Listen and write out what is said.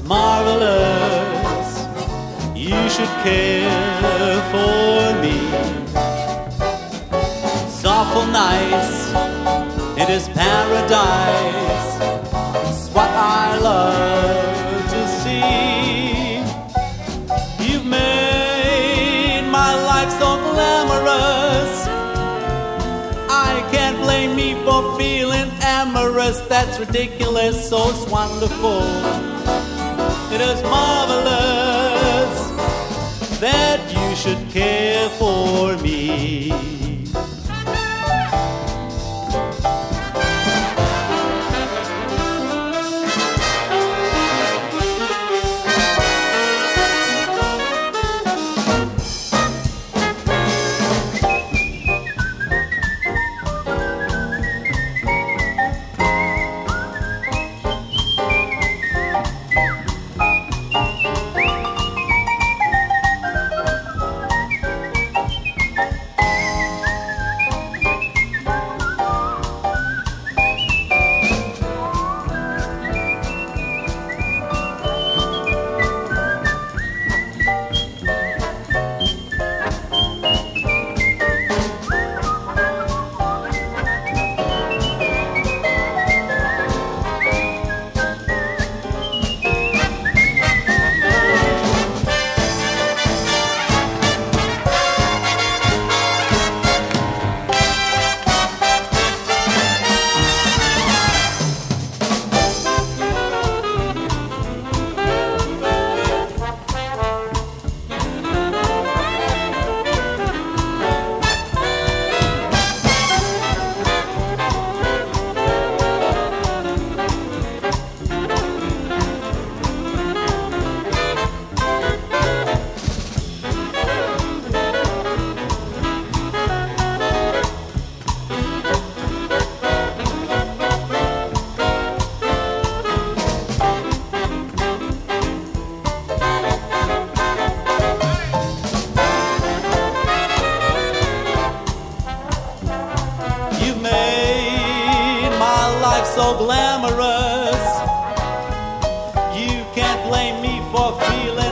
marvelous. You should care for me. It's awful nice. It is paradise. It's what I love to see. You've made my life so glamorous. I can't blame me for feeling amorous. That's ridiculous, so it's wonderful. It is marvelous that you should care for me. So glamorous, you can't blame me for feeling